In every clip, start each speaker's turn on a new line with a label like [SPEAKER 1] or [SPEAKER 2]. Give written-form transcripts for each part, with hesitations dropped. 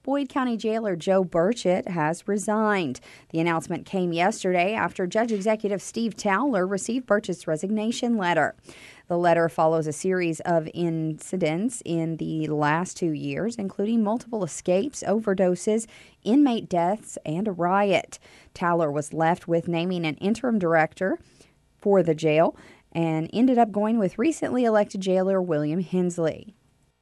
[SPEAKER 1] Boyd County Jailer Joe Burchett has resigned. The announcement came yesterday after Judge Executive Steve Towler received Burchett's resignation letter. The letter follows a series of incidents in the last 2 years, including multiple escapes, overdoses, inmate deaths, and a riot. Towler was left with naming an interim director for the jail and ended up going with recently elected jailer William Hensley.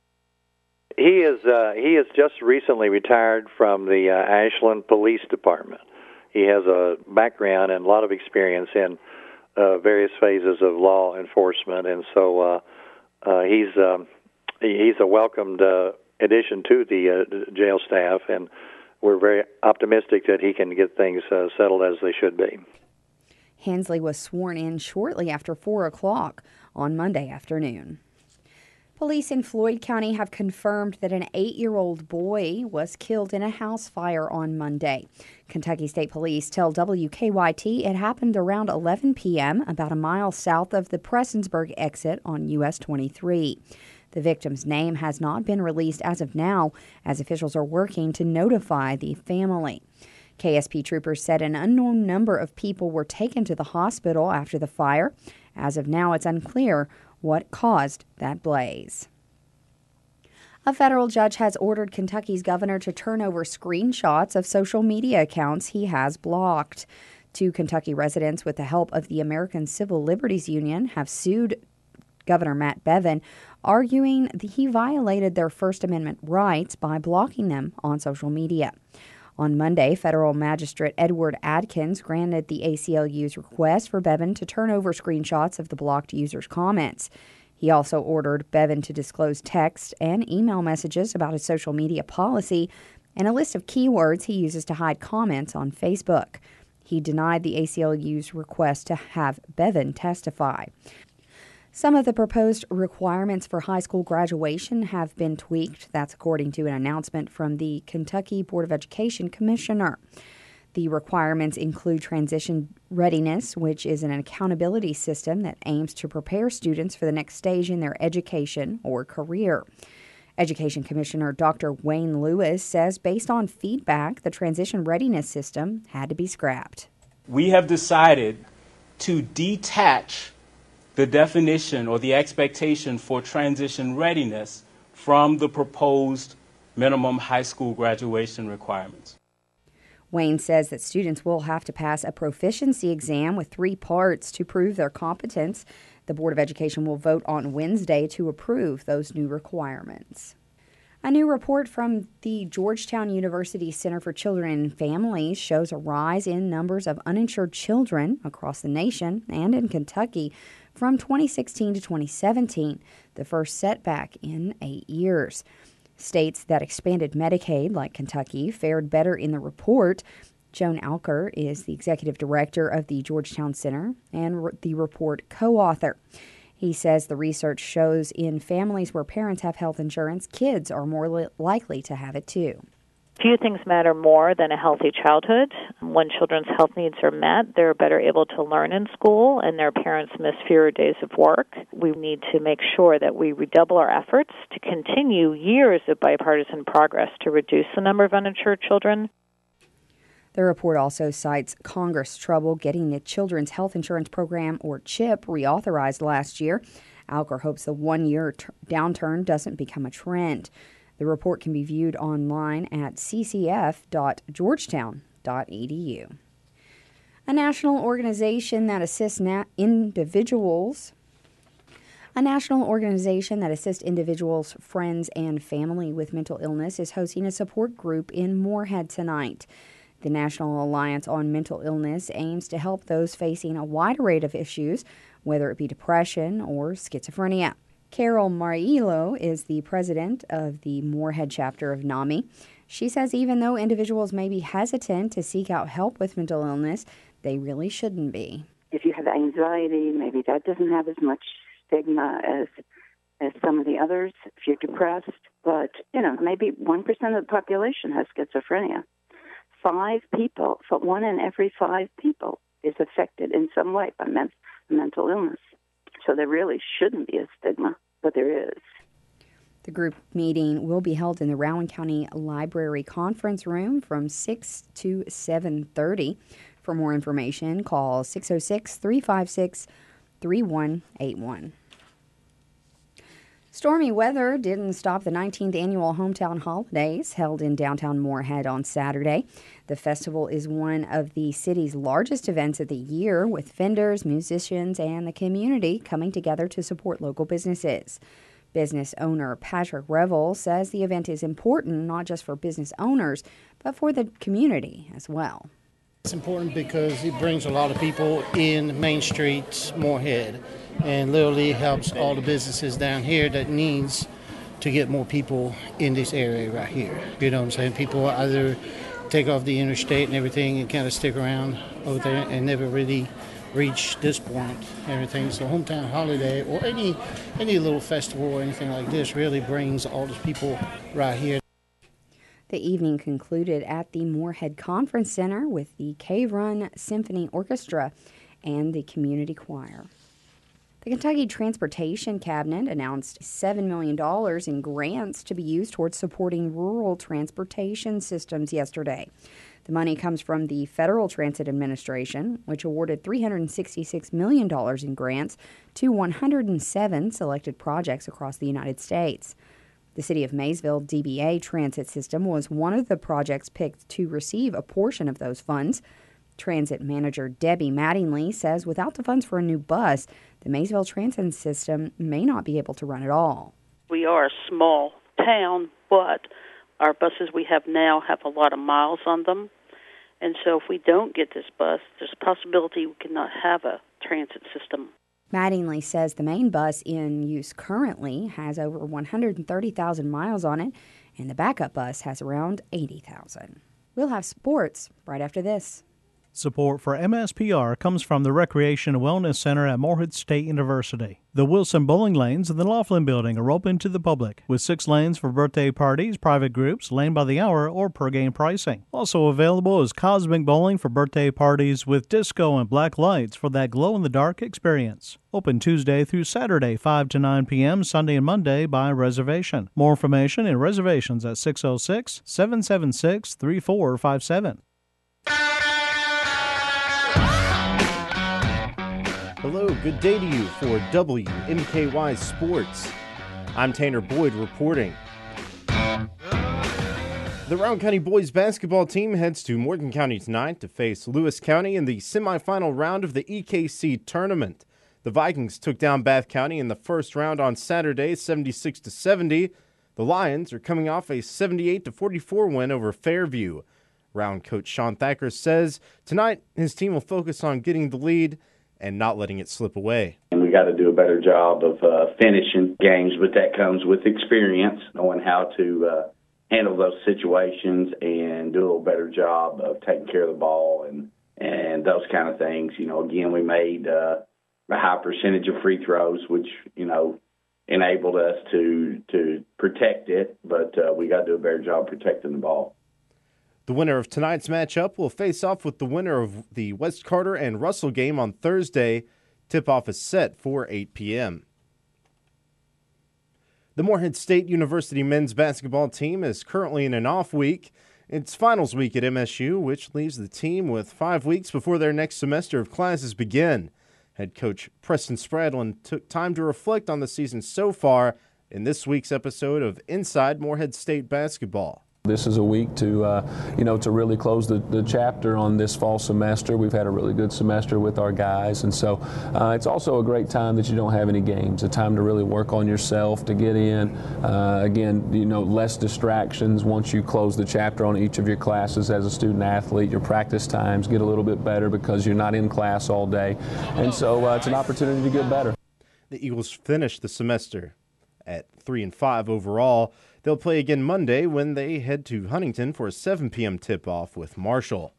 [SPEAKER 2] He is just recently retired from the Ashland Police Department. He has a background and a lot of experience in various phases of law enforcement, and so he's a welcomed addition to the jail staff, and we're very optimistic that he can get things settled as they should be.
[SPEAKER 1] Hensley was sworn in shortly after 4 o'clock on Monday afternoon. Police in Floyd County have confirmed that an 8-year-old boy was killed in a house fire on Monday. Kentucky State Police tell WKYT it happened around 11 p.m., about a mile south of the Prestonsburg exit on US 23. The victim's name has not been released as of now, as officials are working to notify the family. KSP troopers said an unknown number of people were taken to the hospital after the fire. As of now, it's unclear what caused that blaze. A federal judge has ordered Kentucky's governor to turn over screenshots of social media accounts he has blocked. 2 Kentucky residents, with the help of the American Civil Liberties Union, have sued Governor Matt Bevin, arguing that he violated their First Amendment rights by blocking them on social media. On Monday, federal magistrate Edward Adkins granted the ACLU's request for Bevin to turn over screenshots of the blocked users' comments. He also ordered Bevin to disclose text and email messages about his social media policy and a list of keywords he uses to hide comments on Facebook. He denied the ACLU's request to have Bevin testify. Some of the proposed requirements for high school graduation have been tweaked. That's according to an announcement from the Kentucky Board of Education Commissioner. The requirements include transition readiness, which is an accountability system that aims to prepare students for the next stage in their education or career. Education Commissioner Dr. Wayne Lewis says based on feedback, the transition readiness system had to be scrapped.
[SPEAKER 3] We have decided to detach the definition or the expectation for transition readiness from the proposed minimum high school graduation requirements.
[SPEAKER 1] Wayne says that students will have to pass a proficiency exam with 3 parts to prove their competence. The Board of Education will vote on Wednesday to approve those new requirements. A new report from the Georgetown University Center for Children and Families shows a rise in numbers of uninsured children across the nation and in Kentucky from 2016 to 2017, the first setback in 8 years. States that expanded Medicaid, like Kentucky, fared better in the report. Joan Alker is the executive director of the Georgetown Center and the report co-author. He says the research shows in families where parents have health insurance, kids are more likely to have it too.
[SPEAKER 4] Few things matter more than a healthy childhood. When children's health needs are met, they're better able to learn in school and their parents miss fewer days of work. We need to make sure that we redouble our efforts to continue years of bipartisan progress to reduce the number of uninsured children.
[SPEAKER 1] The report also cites Congress' trouble getting the Children's Health Insurance Program, or CHIP, reauthorized last year. Alker hopes the one-year downturn doesn't become a trend. The report can be viewed online at ccf.georgetown.edu. A national organization that assists individuals, friends, and family with mental illness is hosting a support group in Moorhead tonight. The National Alliance on Mental Illness aims to help those facing a wide array of issues, whether it be depression or schizophrenia. Carol Marillo is the president of the Moorhead chapter of NAMI. She says even though individuals may be hesitant to seek out help with mental illness, they really shouldn't be.
[SPEAKER 5] If you have anxiety, maybe that doesn't have as much stigma as some of the others. If you're depressed, but maybe 1% of the population has schizophrenia. 5 people, 1 in every 5 people is affected in some way by mental illness. So there really shouldn't be a stigma, but there is.
[SPEAKER 1] The group meeting will be held in the Rowan County Library Conference Room from 6 to 7:30. For more information, call 606-356-3181. Stormy weather didn't stop the 19th annual Hometown Holidays held in downtown Moorhead on Saturday. The festival is one of the city's largest events of the year, with vendors, musicians, and the community coming together to support local businesses. Business owner Patrick Revel says the event is important not just for business owners, but for the community as well.
[SPEAKER 6] It's important because it brings a lot of people in Main Street, Moorhead, and literally helps all the businesses down here that needs to get more people in this area right here. You know what I'm saying? People either take off the interstate and everything and kind of stick around over there and never really reach this point and everything. So Hometown Holiday or any little festival or anything like this really brings all these people right here.
[SPEAKER 1] The evening concluded at the Moorhead Conference Center with the Cave Run Symphony Orchestra and the community choir. The Kentucky Transportation Cabinet announced $7 million in grants to be used towards supporting rural transportation systems yesterday. The money comes from the Federal Transit Administration, which awarded $366 million in grants to 107 selected projects across the United States. The City of Maysville DBA transit system was one of the projects picked to receive a portion of those funds. Transit manager Debbie Mattingly says without the funds for a new bus, the Maysville transit system may not be able to run at all.
[SPEAKER 7] We are a small town, but our buses we have now have a lot of miles on them. And so if we don't get this bus, there's a possibility we cannot have a transit system.
[SPEAKER 1] Mattingly says the main bus in use currently has over 130,000 miles on it, and the backup bus has around 80,000. We'll have sports right after this.
[SPEAKER 8] Support for MSPR comes from the Recreation and Wellness Center at Morehead State University. The Wilson Bowling Lanes in the Laughlin Building are open to the public, with 6 lanes for birthday parties, private groups, lane by the hour, or per game pricing. Also available is Cosmic Bowling for birthday parties with disco and black lights for that glow-in-the-dark experience. Open Tuesday through Saturday, 5 to 9 p.m., Sunday and Monday by reservation. More information and reservations at 606-776-3457.
[SPEAKER 9] Hello, good day to you for WMKY Sports. I'm Tanner Boyd reporting. The Rowan County boys basketball team heads to Morgan County tonight to face Lewis County in the semifinal round of the EKC tournament. The Vikings took down Bath County in the first round on Saturday, 76-70. The Lions are coming off a 78-44 win over Fairview. Rowan coach Sean Thacker says tonight his team will focus on getting the lead and not letting it slip away.
[SPEAKER 10] And we got to do a better job of finishing games, but that comes with experience, knowing how to handle those situations and do a little better job of taking care of the ball and those kind of things. You know, again, we made a high percentage of free throws, which, you know, enabled us to protect it, but we got to do a better job protecting the ball.
[SPEAKER 9] The winner of tonight's matchup will face off with the winner of the West Carter and Russell game on Thursday. Tip-off is set for 8 p.m. The Morehead State University men's basketball team is currently in an off week. It's finals week at MSU, which leaves the team with 5 weeks before their next semester of classes begin. Head coach Preston Spradlin took time to reflect on the season so far in this week's episode of Inside Morehead State Basketball.
[SPEAKER 11] This is a week to really close the chapter on this fall semester. We've had a really good semester with our guys, and so it's also a great time that you don't have any games, a time to really work on yourself, to get in. Again, less distractions once you close the chapter on each of your classes as a student athlete. Your practice times get a little bit better because you're not in class all day, and so it's an opportunity to get better.
[SPEAKER 9] The Eagles finished the semester at 3-5 overall. They'll play again Monday when they head to Huntington for a 7 p.m. tip-off with Marshall.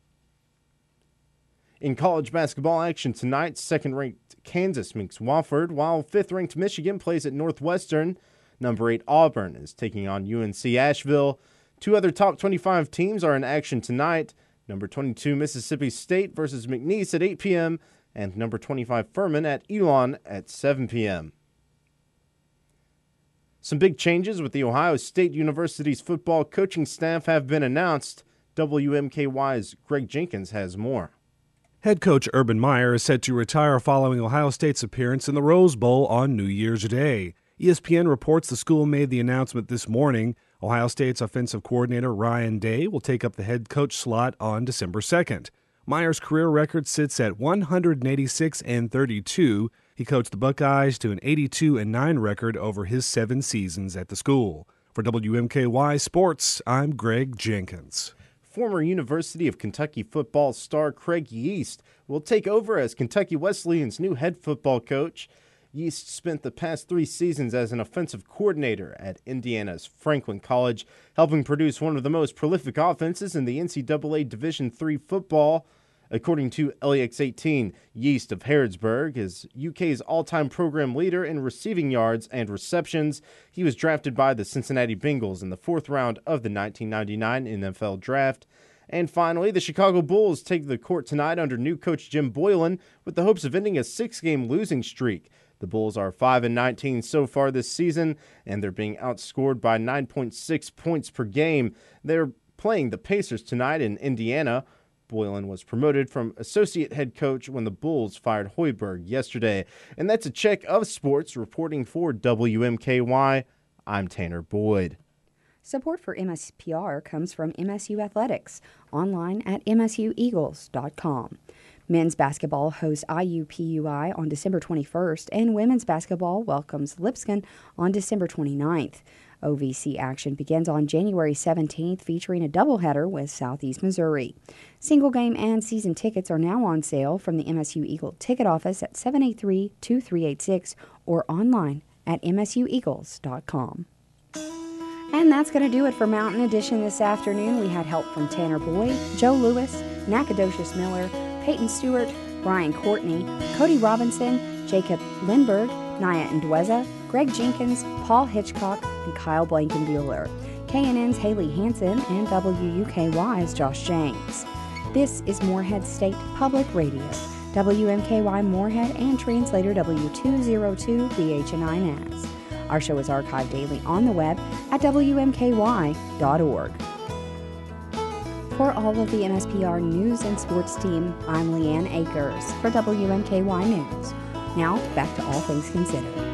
[SPEAKER 9] In college basketball action tonight, second-ranked Kansas meets Wofford, while fifth-ranked Michigan plays at Northwestern. Number 8 Auburn is taking on UNC Asheville. 2 other top 25 teams are in action tonight. Number 22 Mississippi State versus McNeese at 8 p.m. and number 25 Furman at Elon at 7 p.m. Some big changes with the Ohio State University's football coaching staff have been announced. WMKY's Greg Jenkins has more.
[SPEAKER 12] Head coach Urban Meyer is set to retire following Ohio State's appearance in the Rose Bowl on New Year's Day. ESPN reports the school made the announcement this morning. Ohio State's offensive coordinator Ryan Day will take up the head coach slot on December 2nd. Meyer's career record sits at 186-32. He coached the Buckeyes to an 82-9 record over his 7 seasons at the school. For WMKY Sports, I'm Greg Jenkins.
[SPEAKER 9] Former University of Kentucky football star Craig Yeast will take over as Kentucky Wesleyan's new head football coach. Yeast spent the past 3 seasons as an offensive coordinator at Indiana's Franklin College, helping produce one of the most prolific offenses in the NCAA Division III football. According to LEX18, Yeast of Harrodsburg is UK's all-time program leader in receiving yards and receptions. He was drafted by the Cincinnati Bengals in the 4th round of the 1999 NFL Draft. And finally, the Chicago Bulls take the court tonight under new coach Jim Boylan with the hopes of ending a 6-game losing streak. The Bulls are 5-19 so far this season, and they're being outscored by 9.6 points per game. They're playing the Pacers tonight in Indiana. Boylan was promoted from associate head coach when the Bulls fired Hoiberg yesterday. And that's a check of sports. Reporting for WMKY, I'm Tanner Boyd.
[SPEAKER 1] Support for MSPR comes from MSU Athletics, online at msueagles.com. Men's basketball hosts IUPUI on December 21st, and women's basketball welcomes Lipscomb on December 29th. OVC action begins on January 17th, featuring a doubleheader with Southeast Missouri. Single game and season tickets are now on sale from the MSU Eagle ticket office at 783-2386 or online at msueagles.com. And that's going to do it for Mountain Edition this afternoon. We had help from Tanner Boyd, Joe Lewis, Nacogdoches Miller, Peyton Stewart, Brian Courtney, Cody Robinson, Jacob Lindberg, Naya Ndweza, Greg Jenkins, Paul Hitchcock, and Kyle Blankenbuehler. KNN's Haley Hansen and WUKY's Josh James. This is Moorhead State Public Radio, WMKY Moorhead and translator W202 BHNINS. Our show is archived daily on the web at WMKY.org. For all of the MSPR news and sports team, I'm Leanne Akers for WMKY News. Now, back to All Things Considered.